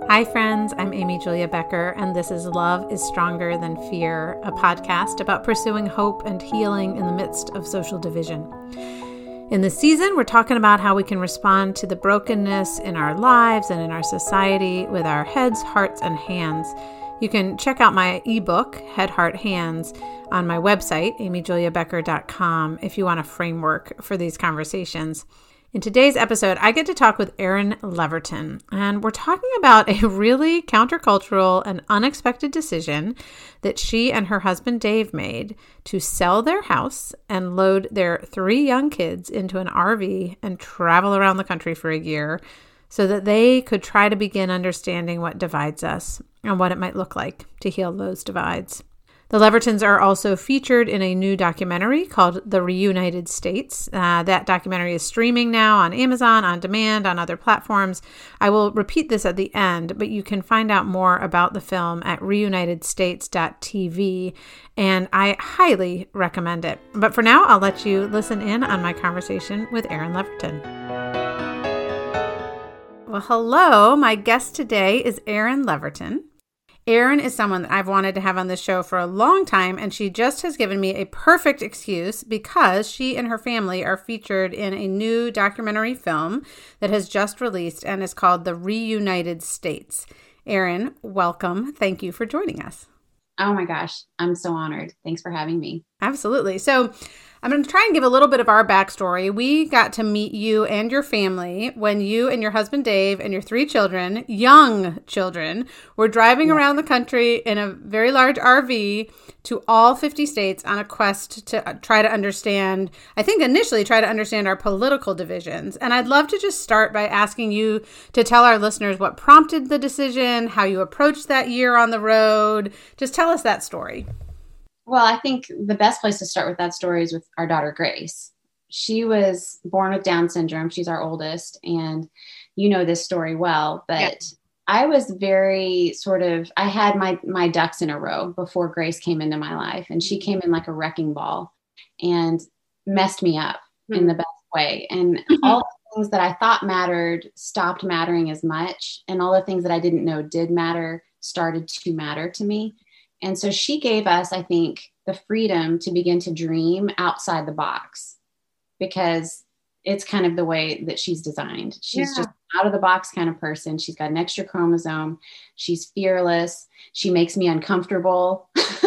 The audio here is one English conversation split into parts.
Hi, friends. I'm Amy Julia Becker, and this is Love is Stronger Than Fear, a podcast about pursuing hope and healing in the midst of social division. In this season, we're talking about how we can respond to the brokenness in our lives and in our society with our heads, hearts, and hands. You can check out my ebook, Head, Heart, Hands, on my website, amyjuliabecker.com, if you want a framework for these conversations. In today's episode, I get to talk with Erin Leverton, and we're talking about a really countercultural and unexpected decision that she and her husband Dave made to sell their house and load their 3 young kids into an RV and travel around the country for a year so that they could try to begin understanding what divides us and what it might look like to heal those divides. The Levertons are also featured in a new documentary called The Reunited States. That documentary is streaming now on Amazon, on demand, on other platforms. I will repeat this at the end, but you can find out more about the film at reunitedstates.tv, and I highly recommend it. But for now, I'll let you listen in on my conversation with Erin Leverton. Well, hello. My guest today is Erin Leverton. Erin is someone that I've wanted to have on this show for a long time, and she just has given me a perfect excuse because she and her family are featured in a new documentary film that has just released and is called The Reunited States. Erin, welcome. Thank you for joining us. Oh my gosh, I'm so honored. Thanks for having me. Absolutely. So I'm going to try and give a little bit of our backstory. We got to meet you and your family when you and your husband Dave and your 3 children, young children, were driving around the country in a very large RV to all 50 states on a quest to try to understand, I think initially try to understand our political divisions. And I'd love to just start by asking you to tell our listeners what prompted the decision, how you approached that year on the road. Just tell us that story. Well, I think the best place to start with that story is with our daughter, Grace. She was born with Down syndrome. She's our oldest, and you know this story well, but yeah. I was very I had my ducks in a row before Grace came into my life, and she came in like a wrecking ball and messed me up in the best way. And all the things that I thought mattered stopped mattering as much, and all the things that I didn't know did matter started to matter to me. And so she gave us, I think, the freedom to begin to dream outside the box, because it's kind of the way that she's designed. She's just out of the box kind of person. She's got an extra chromosome. She's fearless. She makes me uncomfortable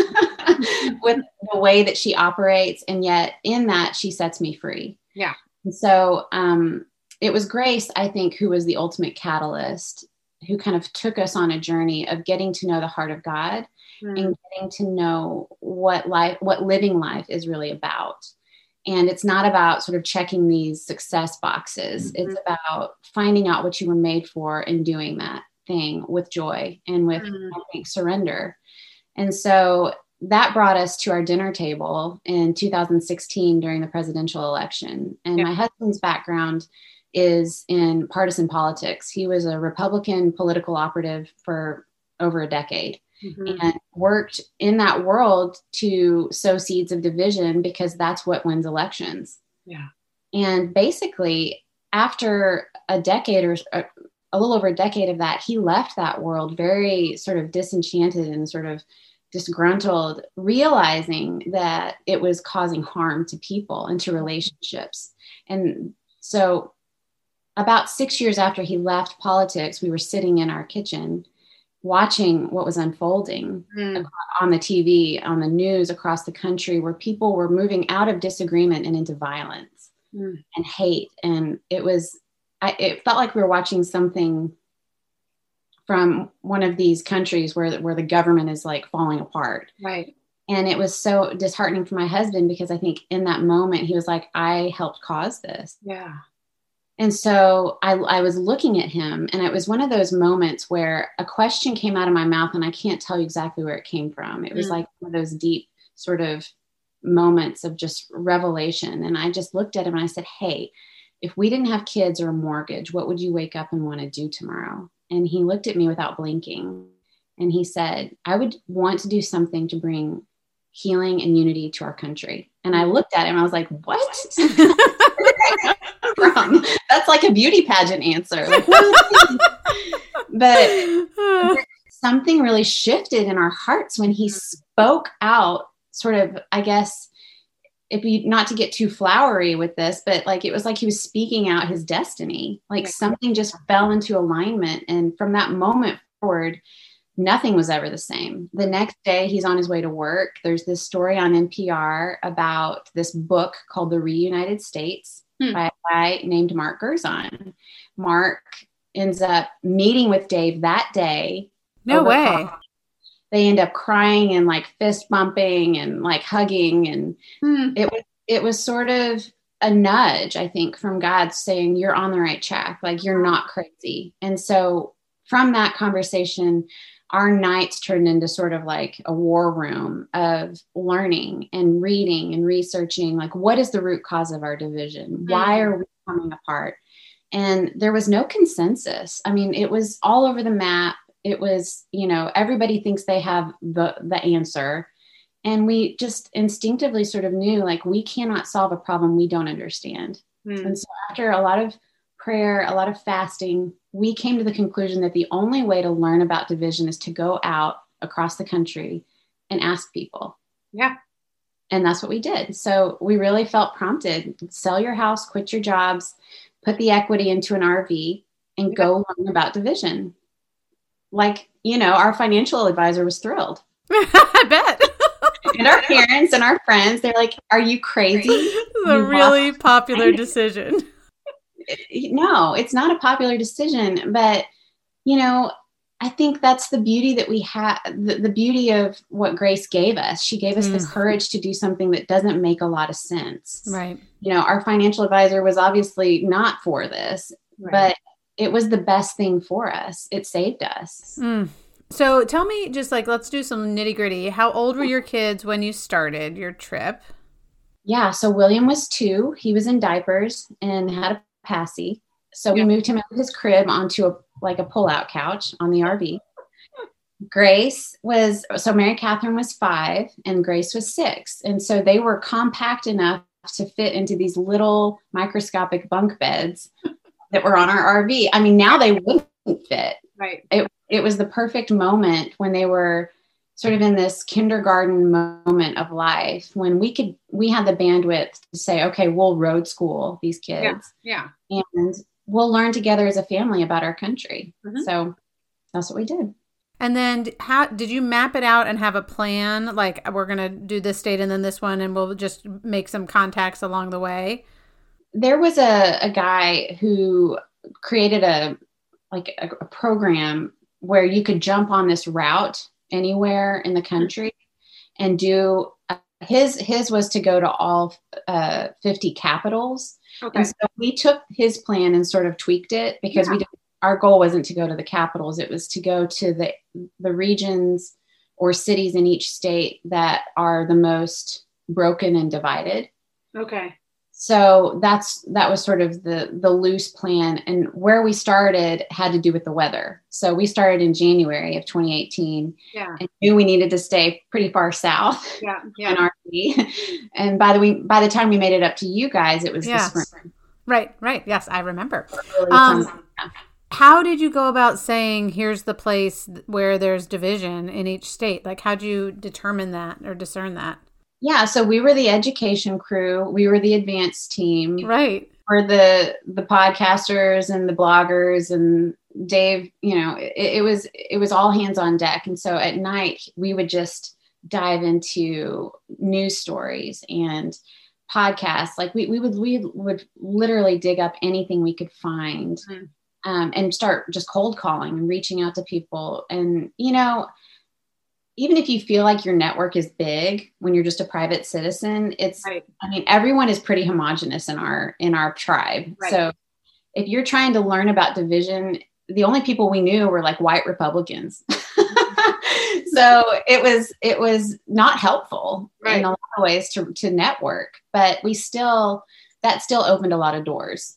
with the way that she operates. And yet in that, she sets me free. Yeah. And so it was Grace, I think, who was the ultimate catalyst, who kind of took us on a journey of getting to know the heart of God and getting to know what living life is really about. And it's not about sort of checking these success boxes. It's about finding out what you were made for and doing that thing with joy and with, I think, surrender. And so that brought us to our dinner table in 2016 during the presidential election. And my husband's background is in partisan politics. He was a Republican political operative for over a decade. And worked in that world to sow seeds of division, because that's what wins elections. Yeah. And basically, after a decade or a little over a decade of that, he left that world very sort of disenchanted and sort of disgruntled, realizing that it was causing harm to people and to relationships. And so about 6 years after he left politics, we were sitting in our kitchen watching what was unfolding on the TV, on the news across the country, where people were moving out of disagreement and into violence and hate. And it felt like we were watching something from one of these countries where the government is like falling apart. Right. And it was so disheartening for my husband, because I think in that moment he was like, I helped cause this. Yeah. And so I was looking at him, and it was one of those moments where a question came out of my mouth, and I can't tell you exactly where it came from. It was like one of those deep sort of moments of just revelation. And I just looked at him and I said, hey, if we didn't have kids or a mortgage, what would you wake up and want to do tomorrow? And he looked at me without blinking, and he said, I would want to do something to bring healing and unity to our country. And I looked at him, I was like, what? From? That's like a beauty pageant answer. Like, But something really shifted in our hearts when he spoke out, sort of, I guess, if you, not to get too flowery with this, but like, it was like he was speaking out his destiny, like something just fell into alignment. And from that moment forward, nothing was ever the same. The next day he's on his way to work. There's this story on NPR about this book called The Reunited States by a guy named Mark Gerzon. Mark ends up meeting with Dave that day. No way. Coffee. They end up crying and like fist bumping and like hugging. And it was sort of a nudge, I think, from God saying, you're on the right track. Like, you're not crazy. And so from that conversation, our nights turned into sort of like a war room of learning and reading and researching, like, what is the root cause of our division? Why are we coming apart? And there was no consensus. I mean, it was all over the map. It was, you know, everybody thinks they have the answer. And we just instinctively sort of knew, like, we cannot solve a problem we don't understand. And so after a lot of prayer, a lot of fasting, we came to the conclusion that the only way to learn about division is to go out across the country and ask people. Yeah. And that's what we did. So we really felt prompted: sell your house, quit your jobs, put the equity into an RV, and go learn about division. Like, you know, our financial advisor was thrilled. I bet. And our parents and our friends, they're like, are you crazy? It's a really popular decision. No, it's not a popular decision. But, you know, I think that's the beauty that we have, the beauty of what Grace gave us. She gave us the courage to do something that doesn't make a lot of sense. Right. You know, our financial advisor was obviously not for this, but it was the best thing for us. It saved us. So tell me, just like, let's do some nitty gritty. How old were your kids when you started your trip? Yeah. So William was 2. He was in diapers and had a passy. So we moved him out of his crib onto a pull-out couch on the RV. Mary Catherine was 5 and Grace was 6. And so they were compact enough to fit into these little microscopic bunk beds that were on our RV. I mean, now they wouldn't fit. Right. It was the perfect moment when they were sort of in this kindergarten moment of life, when we had the bandwidth to say, okay, we'll road school these kids. Yeah. And we'll learn together as a family about our country. So that's what we did. And then how did you map it out and have a plan? Like, we're going to do this state and then this one, and we'll just make some contacts along the way. There was a guy who created a program where you could jump on this route anywhere in the country and do his was to go to all 50 capitals. Okay. And so we took his plan and sort of tweaked it, because our goal wasn't to go to the capitals. It was to go to the regions or cities in each state that are the most broken and divided. Okay. So that was sort of the loose plan. And where we started had to do with the weather. So we started in January of 2018 and knew we needed to stay pretty far south in RV. And by the time we made it up to you guys, it was the spring. Right. Yes, I remember. How did you go about saying, here's the place where there's division in each state? Like, how'd you determine that or discern that? Yeah, so we were the education crew. We were the advanced team. Right. We're the podcasters and the bloggers, and Dave, you know, it was all hands on deck. And so at night we would just dive into news stories and podcasts. Like we would literally dig up anything we could find and start just cold calling and reaching out to people. And, you know, even if you feel like your network is big when you're just a private citizen, I mean, everyone is pretty homogenous in our tribe. Right. So if you're trying to learn about division, the only people we knew were like white Republicans. So it was not helpful in a lot of ways to network, but that still opened a lot of doors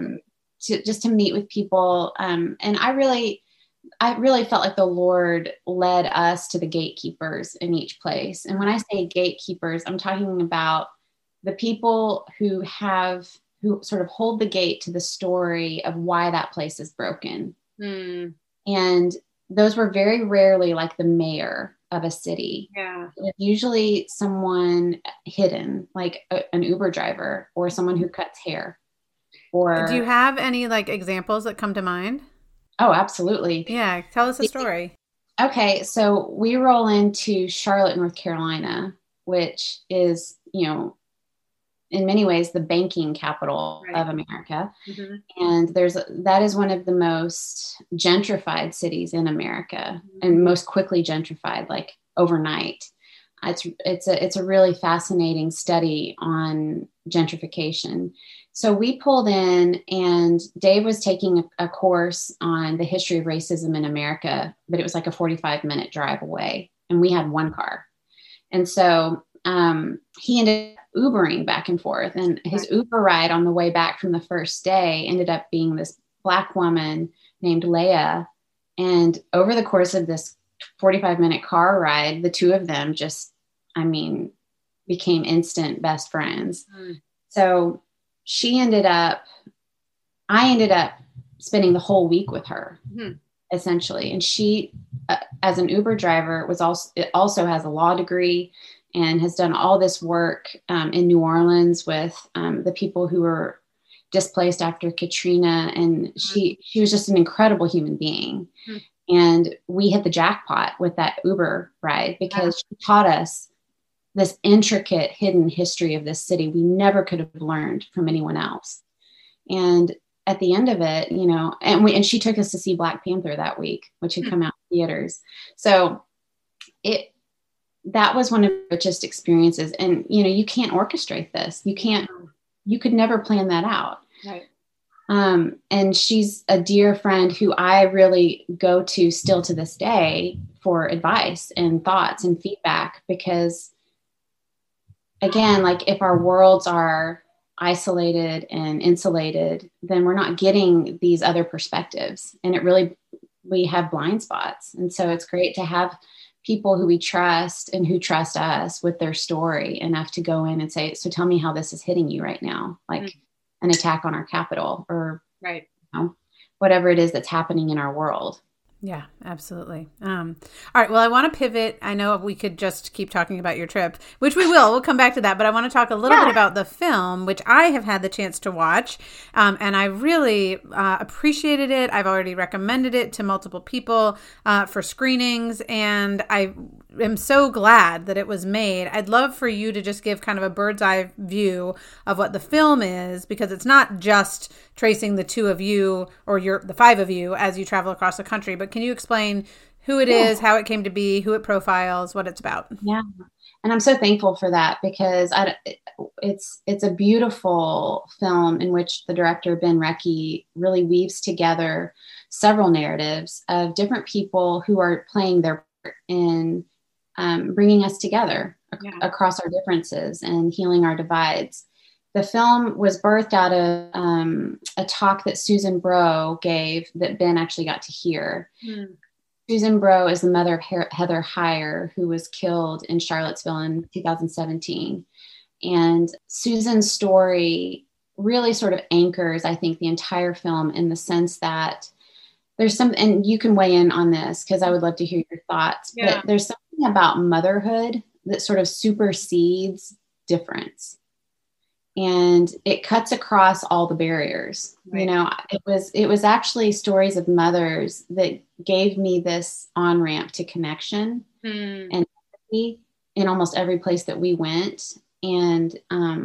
to meet with people. And I really felt like the Lord led us to the gatekeepers in each place. And when I say gatekeepers, I'm talking about the people who sort of hold the gate to the story of why that place is broken. And those were very rarely like the mayor of a city. Yeah. It was usually someone hidden, like an Uber driver or someone who cuts hair. Do you Or have any like examples that come to mind? oh, absolutely. Yeah, tell us a story. Okay, so we roll into Charlotte, North Carolina, which is, in many ways the banking capital Right. of America. Mm-hmm. And that is one of the most gentrified cities in America, Mm-hmm. and most quickly gentrified, like overnight. It's a really fascinating study on gentrification. So we pulled in, and Dave was taking a course on the history of racism in America, but it was like a 45-minute drive away, and we had one car. And so he ended up Ubering back and forth, and his Uber ride on the way back from the first day ended up being this Black woman named Leah. And over the course of this 45-minute car ride, the two of them just, became instant best friends. So I ended up spending the whole week with her, essentially. And she, as an Uber driver, also has a law degree and has done all this work in New Orleans with the people who were displaced after Katrina. And she was just an incredible human being. And we hit the jackpot with that Uber ride because she taught us this intricate hidden history of this city we never could have learned from anyone else. And at the end of it, and she took us to see Black Panther that week, which had come out in theaters. So that was one of the richest experiences. And, you can't orchestrate this. You could never plan that out. Right. And she's a dear friend who I really go to still to this day for advice and thoughts and feedback, because again, like if our worlds are isolated and insulated, then we're not getting these other perspectives, and we have blind spots. And so it's great to have people who we trust and who trust us with their story enough to go in and say, so tell me how this is hitting you right now, like an attack on our capital, or whatever it is that's happening in our world. Yeah, absolutely. All right. Well, I want to pivot. I know we could just keep talking about your trip, which we will. We'll come back to that. But I want to talk a little bit about the film, which I have had the chance to watch. And I really appreciated it. I've already recommended it to multiple people for screenings. And I am so glad that it was made. I'd love for you to just give kind of a bird's eye view of what the film is, because it's not just tracing the two of you or the five of you as you travel across the country, but can you explain who it is, how it came to be, who it profiles, what it's about? Yeah. And I'm so thankful for that, because it's a beautiful film in which the director, Ben Recke, really weaves together several narratives of different people who are playing their part in bringing us together across our differences and healing our divides. The film was birthed out of a talk that Susan Bro gave that Ben actually got to hear. Susan Bro is the mother of Heather Heyer, who was killed in Charlottesville in 2017. And Susan's story really sort of anchors, I think, the entire film, in the sense that there's some, and you can weigh in on this because I would love to hear your thoughts, but there's something about motherhood that sort of supersedes difference. And it cuts across all the barriers. It was actually stories of mothers that gave me this on-ramp to connection and empathy in almost every place that we went. And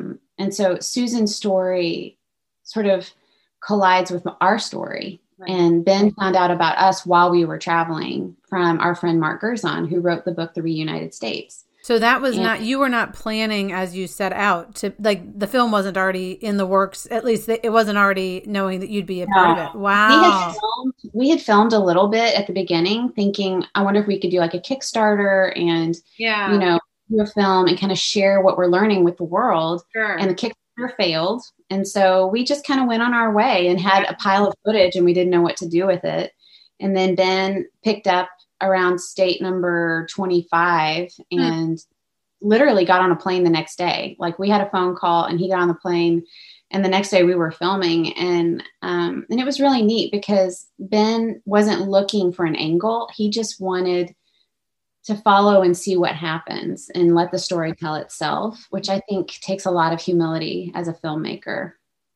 so Susan's story sort of collides with our story. Right. And Ben found out about us while we were traveling from our friend Mark Gerzon, who wrote the book, The Reunited States. So that was you were not planning as you set out to, like, the film wasn't already in the works, at least it wasn't already knowing that you'd be a part of it. Wow. We had filmed a little bit at the beginning, thinking, I wonder if we could do like a Kickstarter and, do a film and kind of share what we're learning with the world. Sure. And the Kickstarter failed. And so we just kind of went on our way and had a pile of footage, and we didn't know what to do with it. And then Ben picked up around state number 25 and literally got on a plane the next day. Like, we had a phone call and he got on the plane And the next day we were filming, and it was really neat because Ben wasn't looking for an angle. He just wanted to follow and see what happens and let the story tell itself, which I think takes a lot of humility as a filmmaker.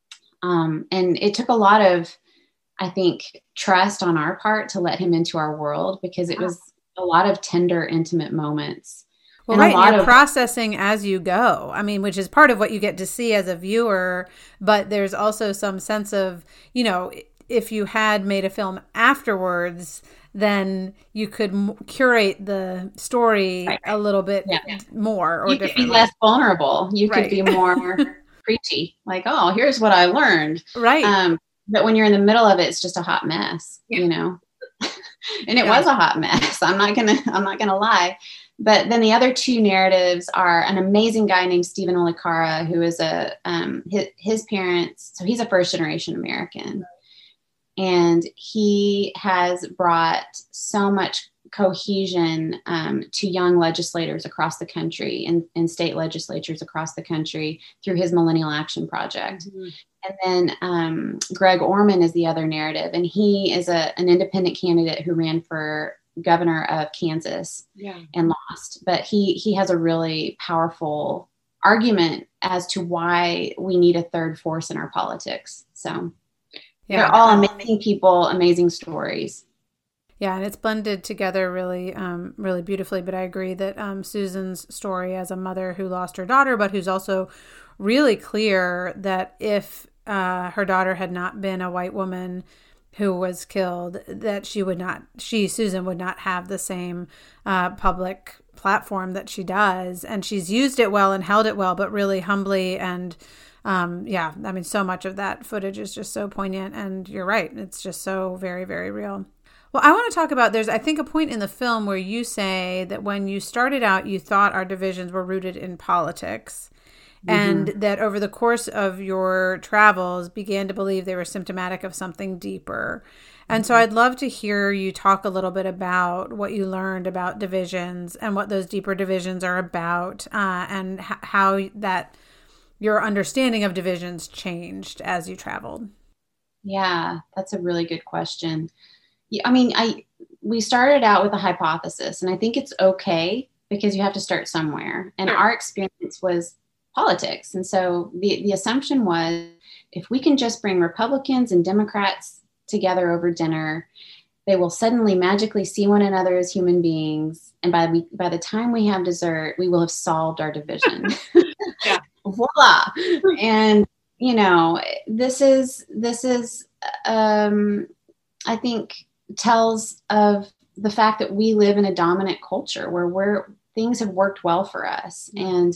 And it took a lot of, I think, trust on our part to let him into our world, because it was a lot of tender, intimate moments. Well, right, and you're processing as you go. I mean, which is part of what you get to see as a viewer, but there's also some sense of, you know, if you had made a film afterwards, then you could curate the story a little bit more. Or you could be less vulnerable. You could be more preachy, like, oh, here's what I learned. Right. But when you're in the middle of it, it's just a hot mess, you know, and it was a hot mess. I'm not gonna lie. But then the other two narratives are an amazing guy named Stephen Olikara, who is his parents. So he's a first generation American, and he has brought so much cohesion to young legislators across the country and state legislatures across the country through his Millennial Action Project. Mm-hmm. And then Greg Orman is the other narrative, and he is an independent candidate who ran for governor of Kansas and lost. But he has a really powerful argument as to why we need a third force in our politics. So they're all amazing people, amazing stories. Yeah, and it's blended together really, really beautifully. But I agree that Susan's story as a mother who lost her daughter, but who's also really clear that if her daughter had not been a white woman who was killed, that Susan would not have the same public platform that she does. And she's used it well and held it well, but really humbly. And I mean, so much of that footage is just so poignant. And you're right. It's just so very, very real. Well, I want to talk about, there's, I think, a point in the film where you say that when you started out, you thought our divisions were rooted in politics. And that over the course of your travels began to believe they were symptomatic of something deeper. And so I'd love to hear you talk a little bit about what you learned about divisions and what those deeper divisions are about, and how that your understanding of divisions changed as you traveled. Yeah, that's a really good question. I mean, we started out with a hypothesis, and I think it's okay because you have to start somewhere. And our experience was politics. And so the assumption was, if we can just bring Republicans and Democrats together over dinner, they will suddenly magically see one another as human beings. And by the time we have dessert, we will have solved our division. Voila. And, you know, this is I think tells of the fact that we live in a dominant culture where things have worked well for us. And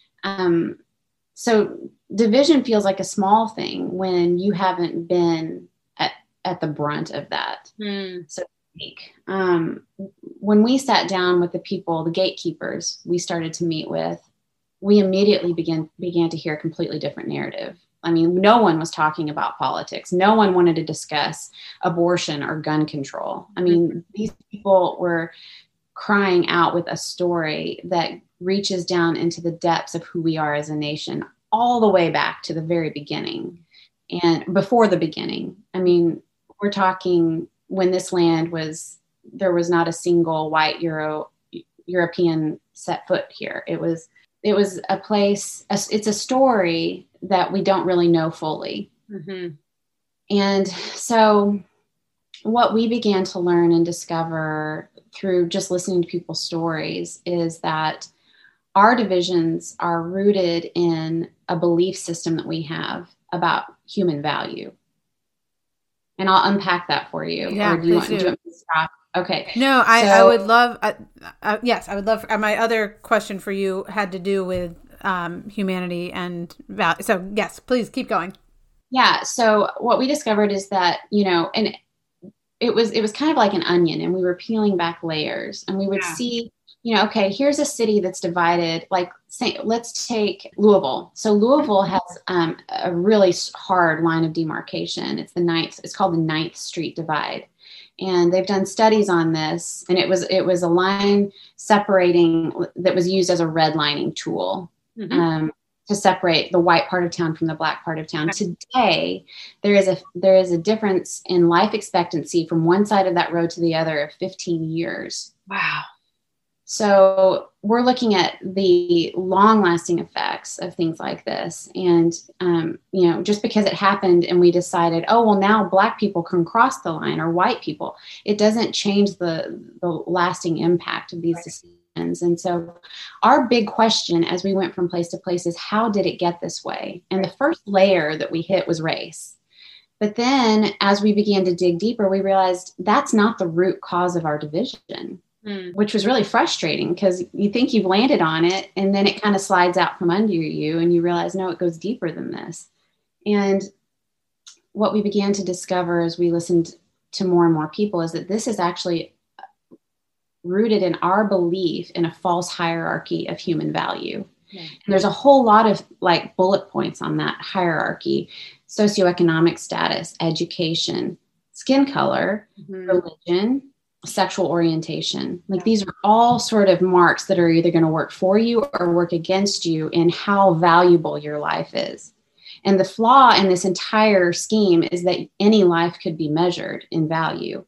so division feels like a small thing when you haven't been at the brunt of that. So to speak. When we sat down with the people, the gatekeepers we started to meet with, we immediately began to hear a completely different narrative. I mean, no one was talking about politics. No one wanted to discuss abortion or gun control. I mean, these people were crying out with a story that reaches down into the depths of who we are as a nation, all the way back to the very beginning and before the beginning. I mean, we're talking when this land there was not a single white European set foot here. It was a place, it's a story that we don't really know fully. And so what we began to learn and discover through just listening to people's stories is that our divisions are rooted in a belief system that we have about human value. And I'll unpack that for you. Yeah, or do you want me to stop? Okay. No, I would love, yes, I would love, my other question for you had to do with humanity and value. So yes, please keep going. Yeah. So what we discovered is that, you know, and it was kind of like an onion, and we were peeling back layers, and we would see, you know, okay, here's a city that's divided. Like, say, let's take Louisville. So Louisville has a really hard line of demarcation. It's called the 9th Street Divide. And they've done studies on this, and it was a line separating that was used as a redlining tool. to separate the white part of town from the black part of town. Today, there is a difference in life expectancy from one side of that road to the other of 15 years. Wow. So we're looking at the long-lasting effects of things like this. And, just because it happened and we decided, oh, well, now black people can cross the line, or white people, it doesn't change the lasting impact of these decisions. And so our big question as we went from place to place is, how did it get this way? And the first layer that we hit was race. But then as we began to dig deeper, we realized that's not the root cause of our division. Which was really frustrating, because you think you've landed on it and then it kind of slides out from under you and you realize, no, it goes deeper than this. And what we began to discover as we listened to more and more people is that this is actually rooted in our belief in a false hierarchy of human value. And there's a whole lot of like bullet points on that hierarchy: socioeconomic status, education, skin color, religion, sexual orientation. Like these are all sort of marks that are either going to work for you or work against you in how valuable your life is. And the flaw in this entire scheme is that any life could be measured in value.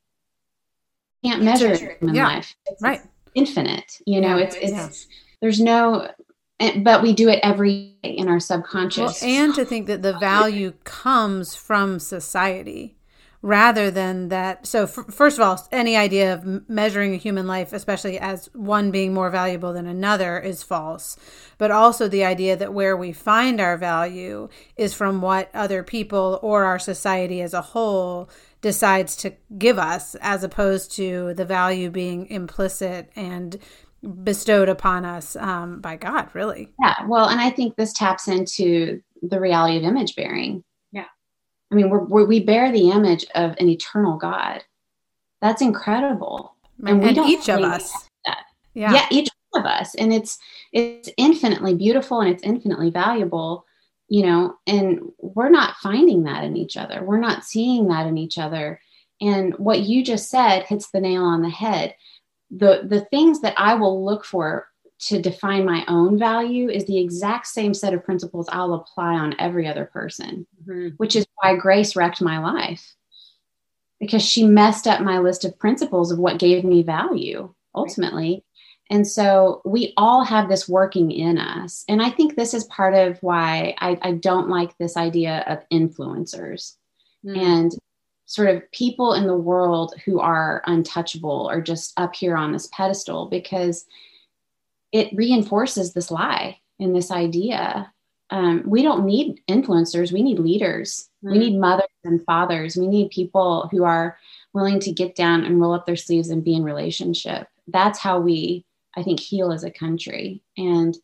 You can't measure human life. It's infinite. There's no, but we do it every day in our subconscious. Well, and to think that the value comes from society, rather than that. So first of all, any idea of measuring a human life, especially as one being more valuable than another, is false. But also the idea that where we find our value is from what other people or our society as a whole decides to give us, as opposed to the value being implicit and bestowed upon us by God, really. Yeah, well, and I think this taps into the reality of image bearing. I mean, we bear the image of an eternal God. That's incredible. And we don't each of us. That. Yeah, each one of us. And it's infinitely beautiful and it's infinitely valuable, and we're not finding that in each other. We're not seeing that in each other. And what you just said hits the nail on the head. The things that I will look for to define my own value is the exact same set of principles I'll apply on every other person, which is why Grace wrecked my life, because she messed up my list of principles of what gave me value ultimately. And so we all have this working in us. And I think this is part of why I don't like this idea of influencers and sort of people in the world who are untouchable or just up here on this pedestal, because it reinforces this lie and this idea. We don't need influencers. We need leaders. We need mothers and fathers. We need people who are willing to get down and roll up their sleeves and be in relationship. That's how we, I think, heal as a country. And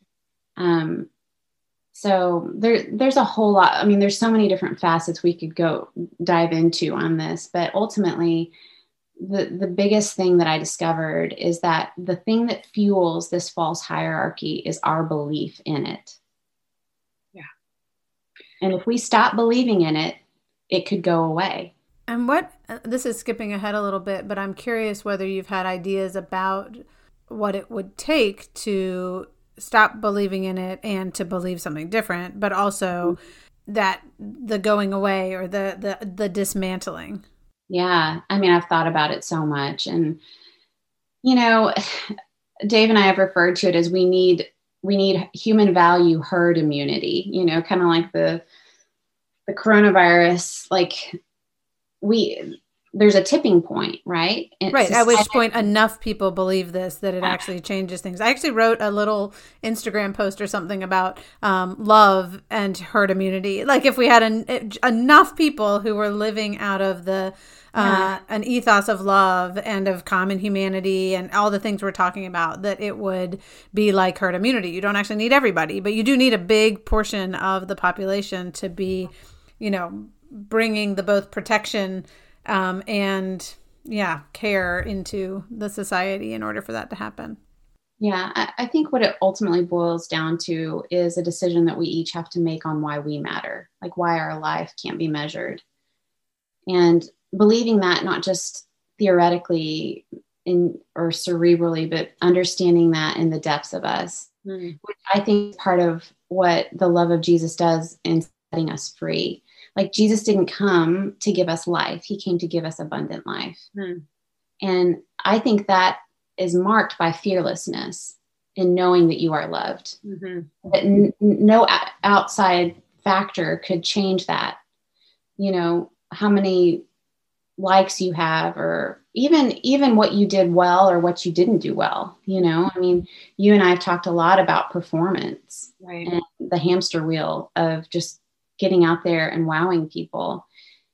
so there's a whole lot. I mean, there's so many different facets we could go dive into on this, but ultimately, the biggest thing that I discovered is that the thing that fuels this false hierarchy is our belief in it. Yeah. And if we stop believing in it, it could go away. And this is skipping ahead a little bit, but I'm curious whether you've had ideas about what it would take to stop believing in it and to believe something different, but also that the going away or the dismantling. Yeah. I mean, I've thought about it so much. And, Dave and I have referred to it as we need human value herd immunity, kind of like the coronavirus, like there's a tipping point, right? Right. At which point enough people believe this that it actually changes things. I actually wrote a little Instagram post or something about love and herd immunity. Like if we had enough people who were living out of an ethos of love and of common humanity and all the things we're talking about, that it would be like herd immunity. You don't actually need everybody, but you do need a big portion of the population to be, bringing the both protection and care into the society in order for that to happen. Yeah, I think what it ultimately boils down to is a decision that we each have to make on why we matter, like why our life can't be measured. And believing that not just theoretically or cerebrally, but understanding that in the depths of us. which I think is part of what the love of Jesus does in setting us free. Like Jesus didn't come to give us life. He came to give us abundant life. And I think that is marked by fearlessness in knowing that you are loved. That no outside factor could change that. You know, how many likes you have, or even what you did well or what you didn't do well. You know, I mean, you and I have talked a lot about performance, right, and the hamster wheel of just getting out there and wowing people.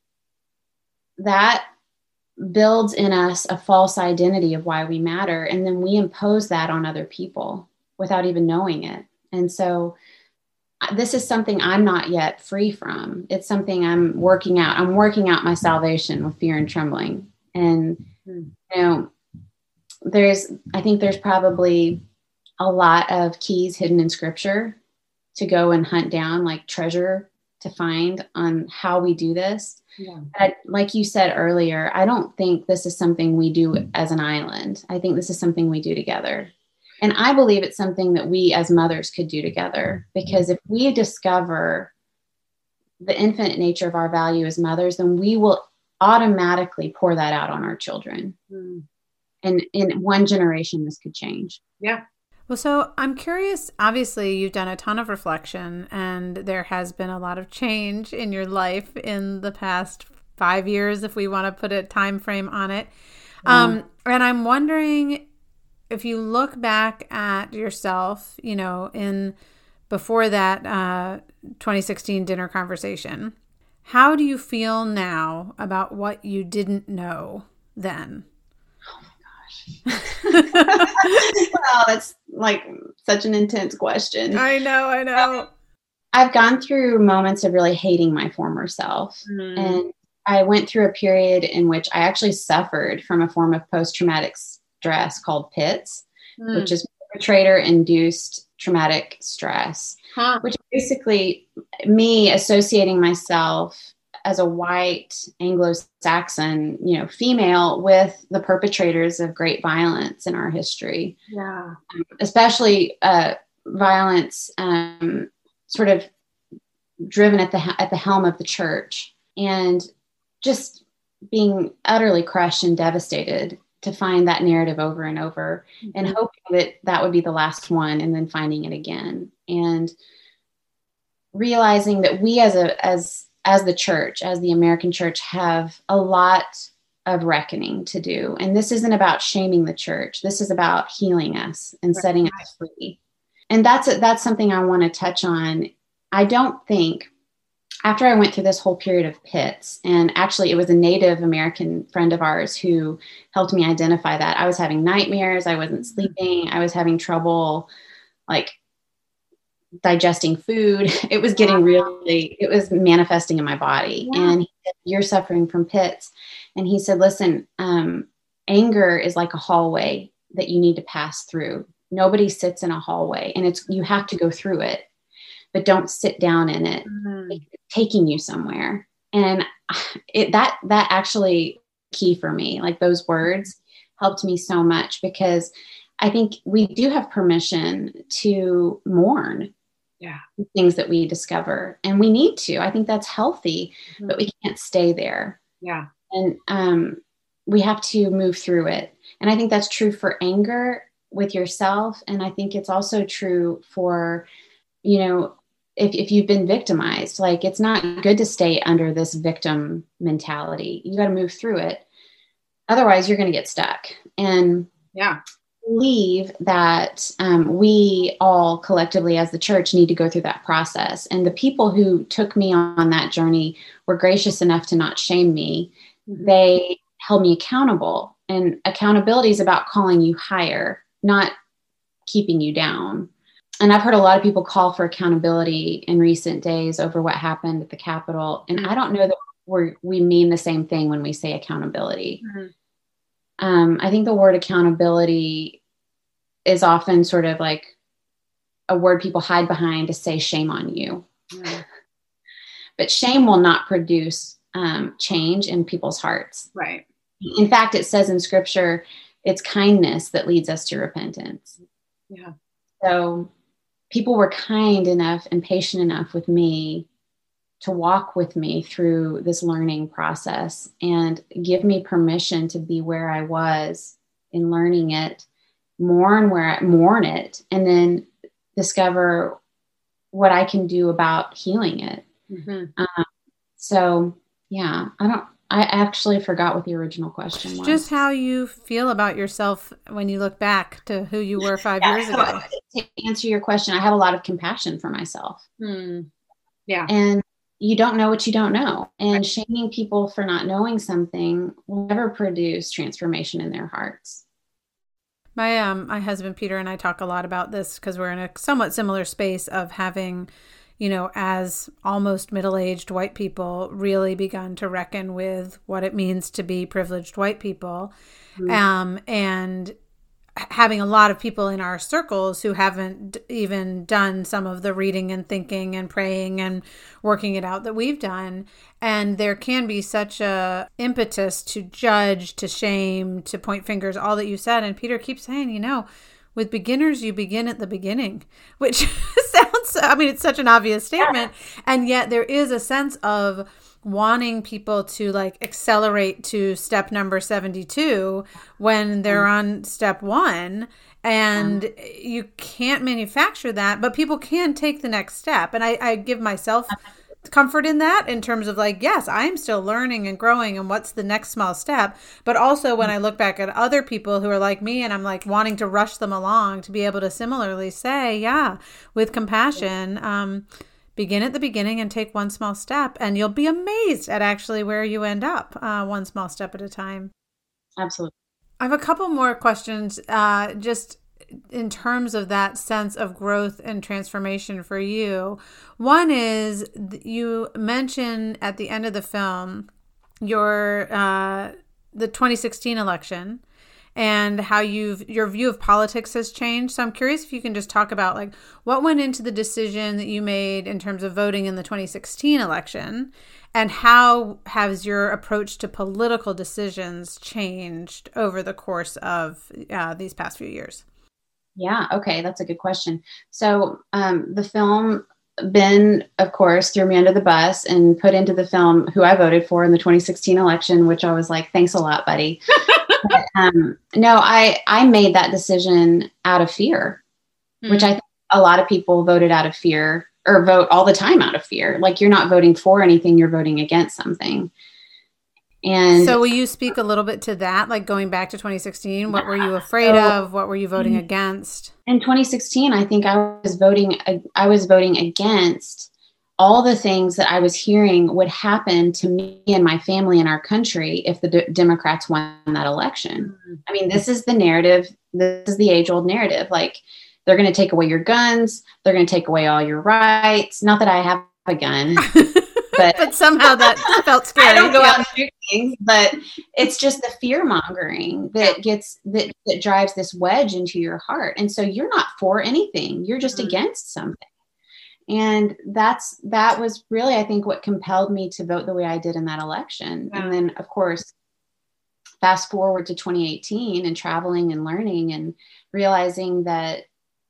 That builds in us a false identity of why we matter. And then we impose that on other people without even knowing it. And so this is something I'm not yet free from. It's something I'm working out. I'm working out my salvation with fear and trembling. And, you know, I think there's probably a lot of keys hidden in scripture to go and hunt down, like treasure to find on how we do this. Like you said earlier, I don't think this is something we do as an island. I think this is something we do together. And I believe it's something that we as mothers could do together, because if we discover the infinite nature of our value as mothers, then we will automatically pour that out on our children. And in one generation, this could change. Yeah. Well, so I'm curious, obviously you've done a ton of reflection, and there has been a lot of change in your life in the past 5 years, if we want to put a time frame on it. And I'm wondering, if you look back at yourself, you know, before that 2016 dinner conversation, how do you feel now about what you didn't know then? Wow, that's like such an intense question. I know. I've gone through moments of really hating my former self. And I went through a period in which I actually suffered from a form of post-traumatic stress called PITS, which is perpetrator-induced traumatic stress, which is basically me associating myself as a white Anglo-Saxon, you know, female with the perpetrators of great violence in our history. Yeah. Especially violence sort of driven at the helm of the church, and just being utterly crushed and devastated to find that narrative over and over, and hoping that would be the last one, and then finding it again, and realizing that we as the church, as the American church, have a lot of reckoning to do. And this isn't about shaming the church. This is about healing us and setting us free. And that's something I want to touch on. I don't think, after I went through this whole period of PITS, and actually it was a Native American friend of ours who helped me identify that. I was having nightmares. I wasn't sleeping. I was having trouble, like, digesting food. It was getting it was manifesting in my body. Yeah. And he said, "You're suffering from PITS." And he said, "Listen, anger is like a hallway that you need to pass through. Nobody sits in a hallway, and you have to go through it, but don't sit down in it. It's taking you somewhere." And that actually key for me, like those words helped me so much, because I think we do have permission to mourn things that we discover, and we need to. I think that's healthy, but we can't stay there. Yeah. And we have to move through it. And I think that's true for anger with yourself. And I think it's also true for, you know, if you've been victimized, like, it's not good to stay under this victim mentality. You got to move through it. Otherwise you're going to get stuck. And believe that we all collectively as the church need to go through that process. And the people who took me on that journey were gracious enough to not shame me. They held me accountable, and accountability is about calling you higher, not keeping you down. And I've heard a lot of people call for accountability in recent days over what happened at the Capitol. And I don't know that we mean the same thing when we say accountability. I think the word accountability is often sort of like a word people hide behind to say shame on you. But shame will not produce change in people's hearts. Right. In fact, it says in scripture, it's kindness that leads us to repentance. Yeah. So people were kind enough and patient enough with me to walk with me through this learning process and give me permission to be where I was in learning it, mourn it, and then discover what I can do about healing it. Mm-hmm. So yeah, I actually forgot what the original question was. Just how you feel about yourself when you look back to who you were 5 years ago. To answer your question, I have a lot of compassion for myself. Yeah. And you don't know what you don't know. And shaming people for not knowing something will never produce transformation in their hearts. My husband, Peter, and I talk a lot about this because we're in a somewhat similar space of having, as almost middle-aged white people, really begun to reckon with what it means to be privileged white people. Mm-hmm. And having a lot of people in our circles who haven't even done some of the reading and thinking and praying and working it out that we've done. And there can be such a impetus to judge, to shame, to point fingers, all that you said. And Peter keeps saying, with beginners, you begin at the beginning, which sounds, it's such an obvious statement. And yet there is a sense of wanting people to accelerate to step number 72 when they're on step 1, and you can't manufacture that, but people can take the next step. And I give myself comfort in that, in terms of yes, I'm still learning and growing, and what's the next small step. But also when I look back at other people who are like me, and I'm wanting to rush them along, to be able to similarly say, with compassion, begin at the beginning and take one small step, and you'll be amazed at actually where you end up, one small step at a time. Absolutely. I have a couple more questions, just in terms of that sense of growth and transformation for you. One is, you mention at the end of the film the 2016 election, and how your view of politics has changed. So I'm curious if you can just talk about what went into the decision that you made in terms of voting in the 2016 election, and how has your approach to political decisions changed over the course of these past few years? Yeah. Okay. That's a good question. So the film, Ben, of course, threw me under the bus and put into the film who I voted for in the 2016 election, which I was like, thanks a lot, buddy. But, no, I made that decision out of fear, which I think a lot of people voted out of fear, or vote all the time out of fear. You're not voting for anything, you're voting against something. And so will you speak a little bit to that, going back to 2016? What were you afraid of? What were you voting against? In 2016, I think I was voting against all the things that I was hearing would happen to me and my family and our country if the Democrats won that election. This is the narrative. This is the age-old narrative. They're going to take away your guns. They're going to take away all your rights. Not that I have a gun, but somehow that felt scary. I don't go out and do things, but it's just the fear mongering that drives this wedge into your heart. And so you're not for anything. You're just against something. And that was really, I think, what compelled me to vote the way I did in that election. Yeah. And then, of course, fast forward to 2018 and traveling and learning and realizing that,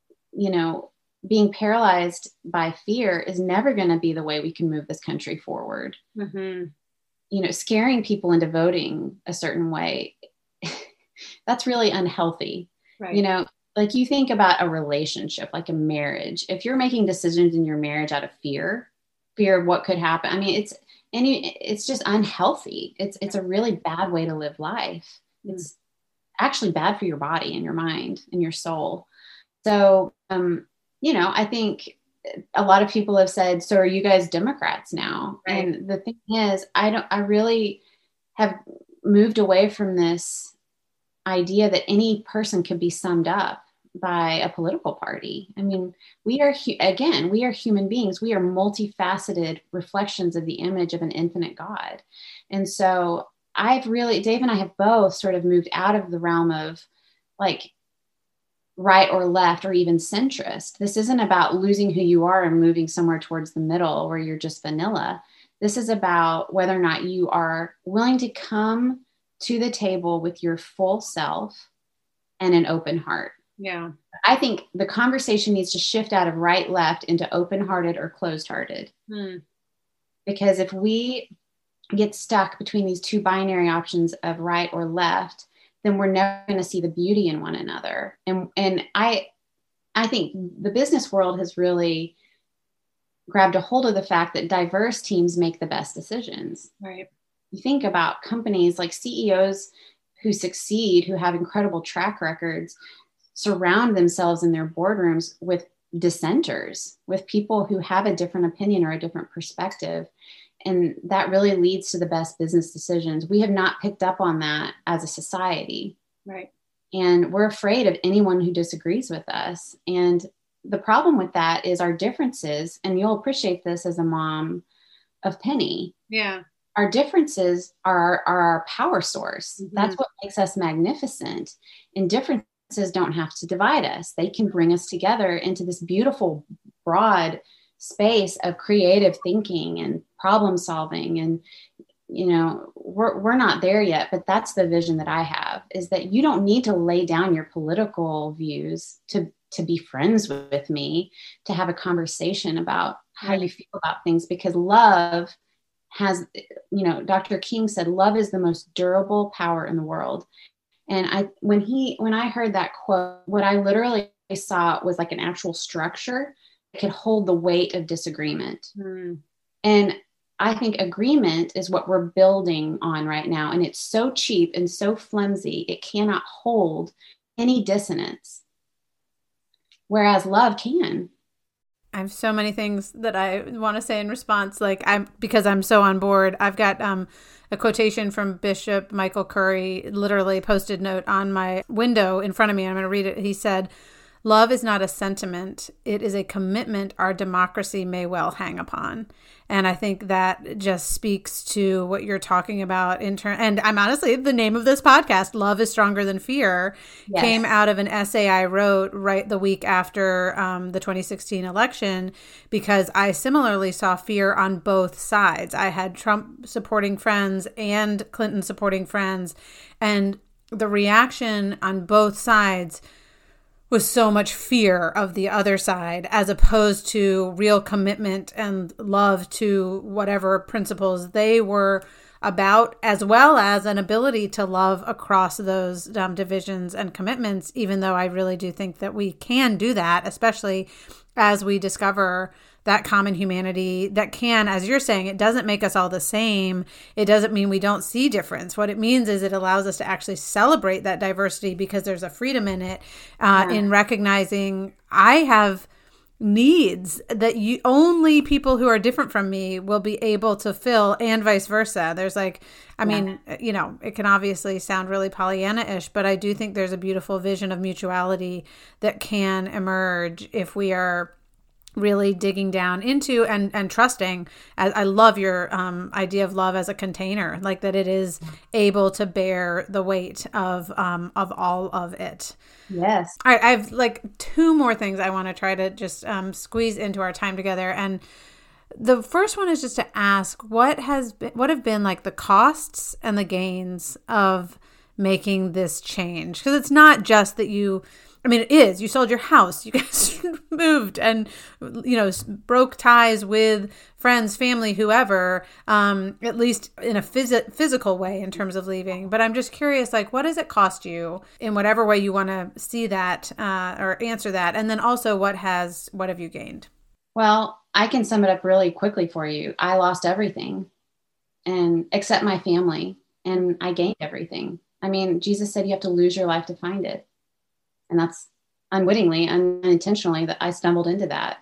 being paralyzed by fear is never going to be the way we can move this country forward. Mm-hmm. Scaring people into voting a certain way, that's really unhealthy. Right. You think about a relationship, like a marriage. If you're making decisions in your marriage out of fear of what could happen, it's just unhealthy. It's a really bad way to live life. It's actually bad for your body and your mind and your soul. So, I think a lot of people have said, so are you guys Democrats now? Right. And the thing is, I really have moved away from this idea that any person could be summed up by a political party. We are human beings. We are multifaceted reflections of the image of an infinite God. And so Dave and I have both sort of moved out of the realm of right or left or even centrist. This isn't about losing who you are and moving somewhere towards the middle where you're just vanilla. This is about whether or not you are willing to come to the table with your full self and an open heart. Yeah. I think the conversation needs to shift out of right, left into open-hearted or closed-hearted. Because if we get stuck between these two binary options of right or left, then we're never going to see the beauty in one another. And I think the business world has really grabbed a hold of the fact that diverse teams make the best decisions. Right. You think about companies like CEOs who succeed, who have incredible track records, surround themselves in their boardrooms with dissenters, with people who have a different opinion or a different perspective. And that really leads to the best business decisions. We have not picked up on that as a society. Right. And we're afraid of anyone who disagrees with us. And the problem with that is our differences, and you'll appreciate this as a mom of Penny. Yeah. Our differences are our power source. Mm-hmm. That's what makes us magnificent. And differences don't have to divide us. They can bring us together into this beautiful, broad space of creative thinking and problem solving. And, you know, we're not there yet, but that's the vision that I have, is that you don't need to lay down your political views to be friends with me, to have a conversation about how you feel about things, because love has, you know, Dr. King said, love is the most durable power in the world. And when I heard that quote, what I literally saw was like an actual structure that could hold the weight of disagreement. And I think agreement is what we're building on right now. And it's so cheap and so flimsy, it cannot hold any dissonance. Whereas love can. I have so many things that I want to say in response. Because I'm so on board. I've got a quotation from Bishop Michael Curry, literally posted note on my window in front of me. I'm going to read it. He said, "Love is not a sentiment. It is a commitment our democracy may well hang upon." And I think that just speaks to what you're talking about and I'm honestly, the name of this podcast, Love is Stronger Than Fear, yes, came out of an essay I wrote right the week after the 2016 election, because I similarly saw fear on both sides. I had Trump supporting friends and Clinton supporting friends, and the reaction on both sides was so much fear of the other side, as opposed to real commitment and love to whatever principles they were about, as well as an ability to love across those divisions and commitments, even though I really do think that we can do that, especially as we discover that common humanity that can, as you're saying, it doesn't make us all the same. It doesn't mean we don't see difference. What it means is it allows us to actually celebrate that diversity, because there's a freedom in it, in recognizing I have needs that only people who are different from me will be able to fill, and vice versa. There's I mean, you know, it can obviously sound really Pollyanna-ish, but I do think there's a beautiful vision of mutuality that can emerge if we are really digging down into and trusting. I love your idea of love as a container, like that it is able to bear the weight of all of it. Yes. All right, I have two more things I want to try to just squeeze into our time together. And the first one is just to ask, what have been the costs and the gains of making this change? Because it's not just that it is. You sold your house. You guys moved and, broke ties with friends, family, whoever, at least in a physical way in terms of leaving. But I'm just curious, what does it cost you in whatever way you want to see that or answer that? And then also, what have you gained? Well, I can sum it up really quickly for you. I lost everything, and except my family, and I gained everything. I mean, Jesus said you have to lose your life to find it. And that's unwittingly, unintentionally, that I stumbled into that,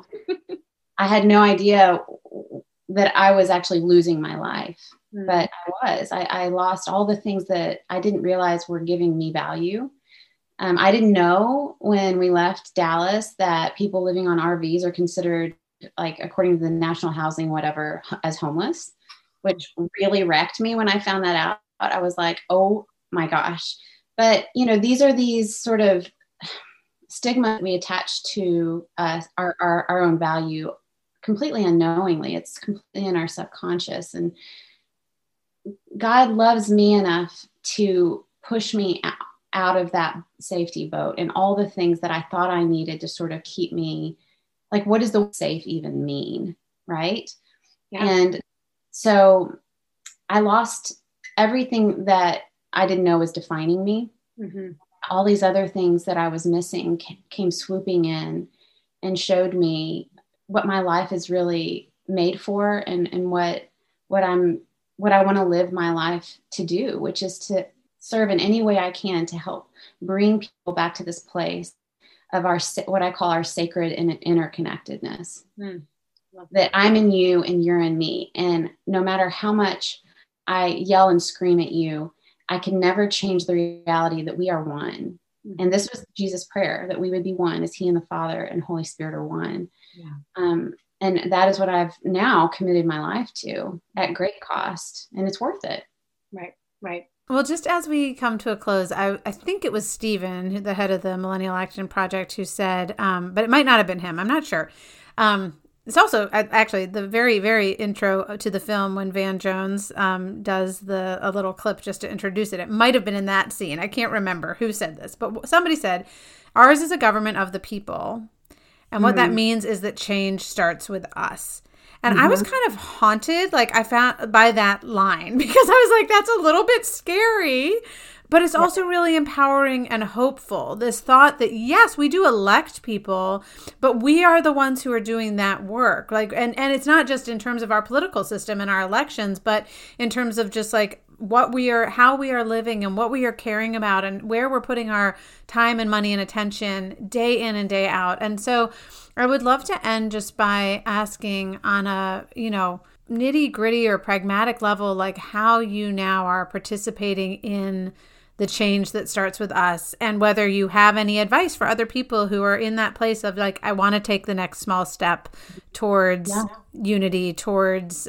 I had no idea that I was actually losing my life, but I lost all the things that I didn't realize were giving me value. I didn't know when we left Dallas that people living on RVs are considered, according to the national housing, whatever, as homeless, which really wrecked me when I found that out. I was like, oh my gosh. But, these sort of stigma we attach to our own value completely unknowingly. It's completely in our subconscious. And God loves me enough to push me out of that safety boat and all the things that I thought I needed to sort of keep me, like, what does the safe even mean? Right. Yeah. And so I lost everything that I didn't know was defining me. Mm-hmm. All these other things that I was missing came swooping in and showed me what my life is really made for, and what I want to live my life to do, which is to serve in any way I can to help bring people back to this place of our, what I call our sacred interconnectedness. That I'm in you and you're in me. And no matter how much I yell and scream at you, I can never change the reality that we are one. Mm-hmm. And this was Jesus' prayer, that we would be one as he and the Father and Holy Spirit are one. Yeah. And that is what I've now committed my life to at great cost. And it's worth it. Right, right. Well, just as we come to a close, I think it was Stephen, the head of the Millennial Action Project, who said, but it might not have been him, I'm not sure. It's also actually the very, very intro to the film when Van Jones does a little clip just to introduce it. It might have been in that scene. I can't remember who said this, but somebody said, ours is a government of the people. And what that means is that change starts with us. And I was kind of haunted, like I found by that line, because I was like, that's a little bit scary, but it's also really empowering and hopeful. This thought that, yes, we do elect people, but we are the ones who are doing that work. Like, and it's not just in terms of our political system and our elections, but in terms of just like how we are living and what we are caring about and where we're putting our time and money and attention day in and day out. And so I would love to end just by asking on a, nitty gritty or pragmatic level, like how you now are participating in the change that starts with us, and whether you have any advice for other people who are in that place of like, I want to take the next small step towards unity, towards,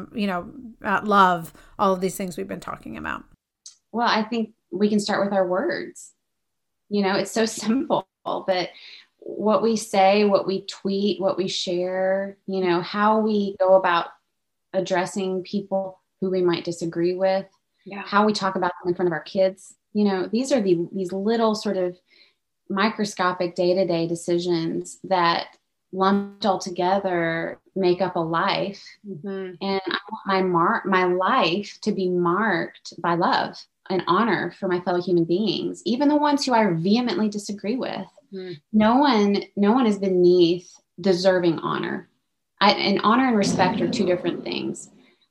love, all of these things we've been talking about. Well, I think we can start with our words. It's so simple, but what we say, what we tweet, what we share, how we go about addressing people who we might disagree with, how we talk about them in front of our kids. These are these little sort of microscopic day-to-day decisions that lumped all together make up a life. Mm-hmm. And I want my life to be marked by love and honor for my fellow human beings, even the ones who I vehemently disagree with. Mm-hmm. No one is beneath deserving honor. And honor and respect are two different things.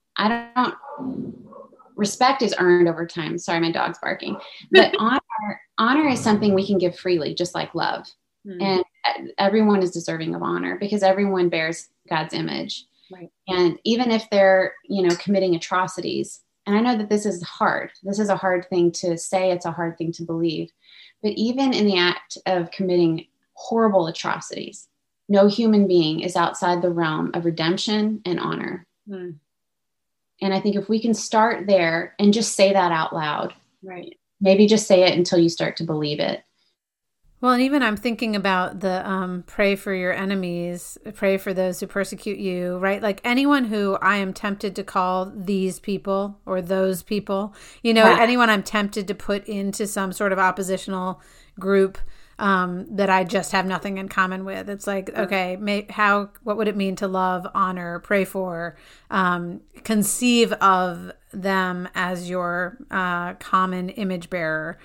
Respect is earned over time. Sorry, my dog's barking. But honor is something we can give freely, just like love. Mm-hmm. And everyone is deserving of honor because everyone bears God's image. Right. And even if they're, committing atrocities, and I know that this is hard. This is a hard thing to say. It's a hard thing to believe. But even in the act of committing horrible atrocities, no human being is outside the realm of redemption and honor. Mm. And I think if we can start there and just say that out loud, right? Maybe just say it until you start to believe it. Well, and even I'm thinking about the pray for your enemies, pray for those who persecute you, right? Like anyone who I am tempted to call these people or those people, anyone I'm tempted to put into some sort of oppositional group that I just have nothing in common with. It's like, okay, what would it mean to love, honor, pray for, conceive of them as your common image bearer?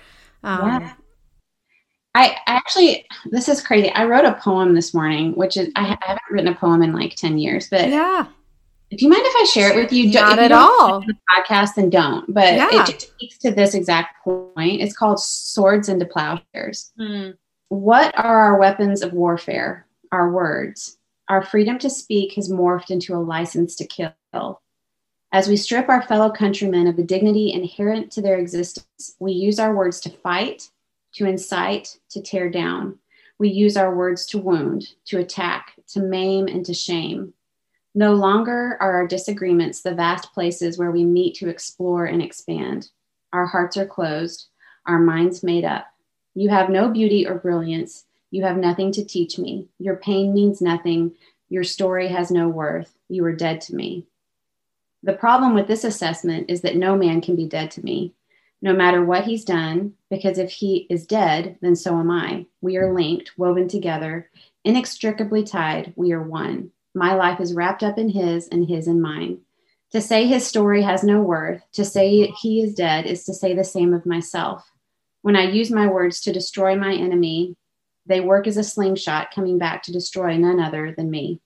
I actually, this is crazy. I wrote a poem this morning, which is, I haven't written a poem in like 10 years, but if you mind if I share it with you? Not at all. The podcast, then don't, but it just speaks to this exact point. It's called Swords into Plowshares. Mm. What are our weapons of warfare? Our words. Our freedom to speak has morphed into a license to kill. As we strip our fellow countrymen of the dignity inherent to their existence, we use our words to fight, to incite, to tear down. We use our words to wound, to attack, to maim, and to shame. No longer are our disagreements the vast places where we meet to explore and expand. Our hearts are closed, our minds made up. You have no beauty or brilliance. You have nothing to teach me. Your pain means nothing. Your story has no worth. You are dead to me. The problem with this assessment is that no man can be dead to me. no matter what he's done, because if he is dead, then so am I. We are linked, woven together, inextricably tied. We are one. My life is wrapped up in his and his in mine. To say his story has no worth, to say he is dead, is to say the same of myself. When I use my words to destroy my enemy, they work as a slingshot coming back to destroy none other than me.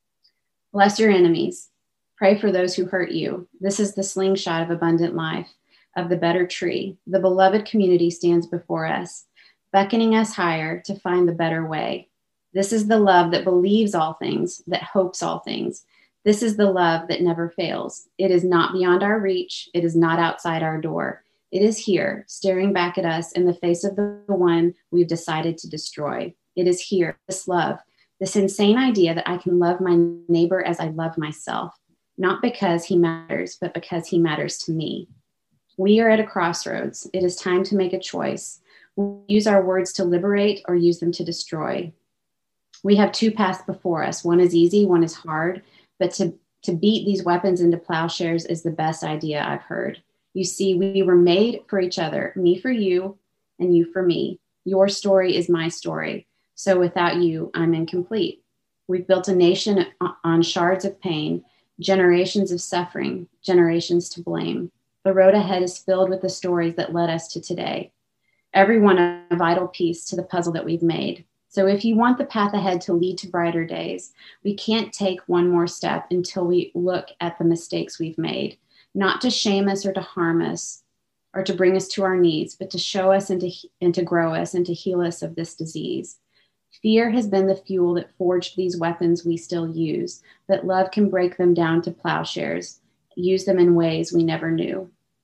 Bless your enemies. Pray for those who hurt you. This is the slingshot of abundant life, of the better tree. The beloved community stands before us, beckoning us higher to find the better way. This is the love that believes all things, that hopes all things. This is the love that never fails. It is not beyond our reach. It is not outside our door. It is here, staring back at us in the face of the one we've decided to destroy. It is here, this love, this insane idea that I can love my neighbor as I love myself, not because he matters, but because he matters to me. We are at a crossroads. It is time to make a choice. We'll use our words to liberate or use them to destroy. We have two paths before us. One is easy, one is hard, but to beat these weapons into plowshares is the best idea I've heard. You see, we were made for each other, me for you and you for me. Your story is my story. So without you, I'm incomplete. We've built a nation on shards of pain, generations of suffering, generations to blame. The road ahead is filled with the stories that led us to today. Everyone a vital piece to the puzzle that we've made. So if you want the path ahead to lead to brighter days, we can't take one more step until we look at the mistakes we've made, not to shame us or to harm us or to bring us to our knees, but to show us and to grow us and to heal us of this disease. Fear has been the fuel that forged these weapons we still use, but love can break them down to plowshares, use them in ways we never knew.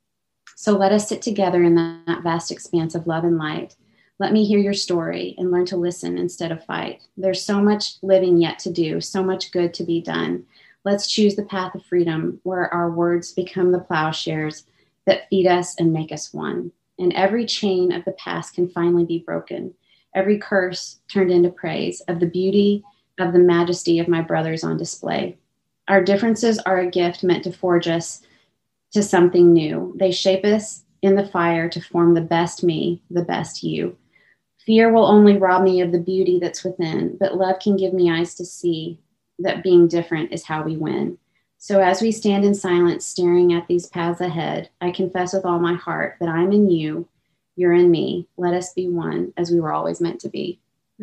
So let us sit together in that vast expanse of love and light. Let me hear your story and learn to listen instead of fight. There's so much living yet to do, so much good to be done. Let's choose the path of freedom where our words become the plowshares that feed us and make us one. And every chain of the past can finally be broken. Every curse turned into praise of the beauty of the majesty of my brothers on display. Our differences are a gift meant to forge us to something new. They shape us in the fire to form the best me, the best you. Fear will only rob me of the beauty that's within, but love can give me eyes to see that being different is how we win. So as we stand in silence, staring at these paths ahead, I confess with all my heart that I'm in you, you're in me. Let us be one as we were always meant to be.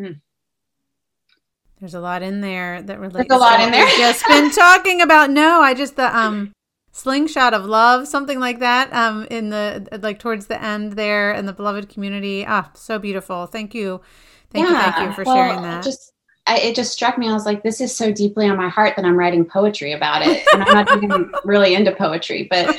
There's a lot in there that relates. There's a lot in there. We've just been talking about. The slingshot of love, something like that, in the, like, towards the end there, and the beloved community. So beautiful. Thank you for sharing that. It just struck me. I was like, this is so deeply on my heart that I'm writing poetry about it. And I'm not even really into poetry, but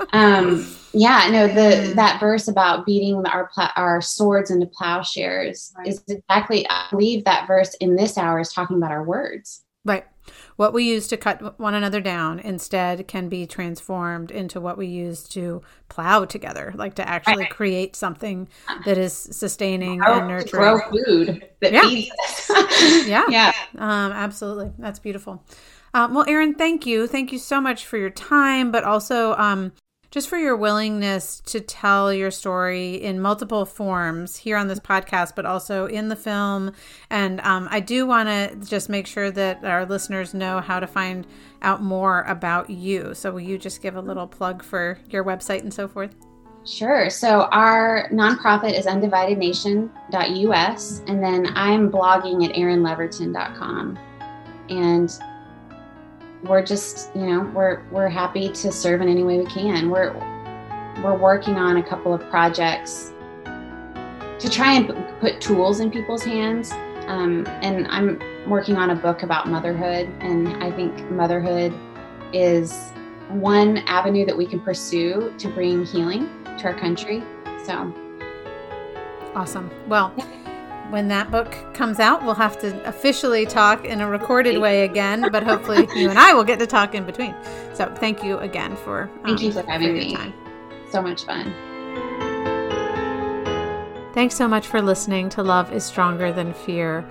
that verse about beating our swords into plowshares is exactly, I believe that verse in this hour is talking about our words. Right. What we use to cut one another down instead can be transformed into what we use to plow together, like to actually create something that is sustaining and nurturing. To grow food that feeds us. Yeah. Absolutely. That's beautiful. Well, Erin, thank you. Thank you so much for your time, but also just for your willingness to tell your story in multiple forms here on this podcast, but also in the film. And I do want to just make sure that our listeners know how to find out more about you. So will you just give a little plug for your website and so forth? Sure. So our nonprofit is undividednation.us. And then I'm blogging at erinleverton.com. And we're just, we're happy to serve in any way we can. We're working on a couple of projects to try and put tools in people's hands. And I'm working on a book about motherhood. And I think motherhood is one avenue that we can pursue to bring healing to our country. So awesome. Well, when that book comes out, we'll have to officially talk in a recorded way again, but hopefully you and I will get to talk in between. So thank you again for having me. Time. So much fun. Thanks so much for listening to Love is Stronger Than Fear.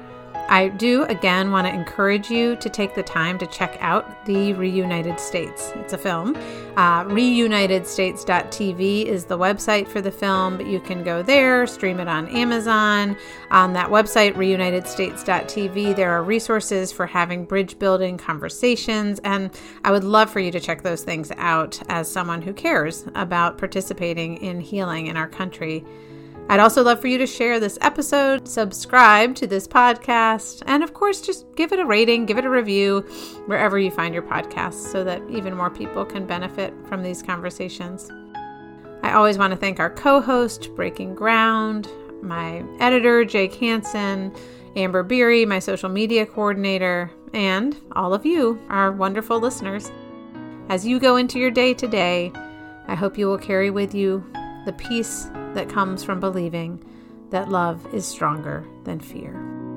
I do, again, want to encourage you to take the time to check out The Reunited States. It's a film. Reunitedstates.tv is the website for the film, but you can go there, stream it on Amazon. On that website, reunitedstates.tv, there are resources for having bridge building conversations, and I would love for you to check those things out as someone who cares about participating in healing in our country. I'd also love for you to share this episode, subscribe to this podcast, and of course, just give it a rating, give it a review wherever you find your podcasts so that even more people can benefit from these conversations. I always want to thank our co-host, Breaking Ground, my editor, Jake Hansen, Amber Beery, my social media coordinator, and all of you, our wonderful listeners. As you go into your day today, I hope you will carry with you the peace that comes from believing that love is stronger than fear.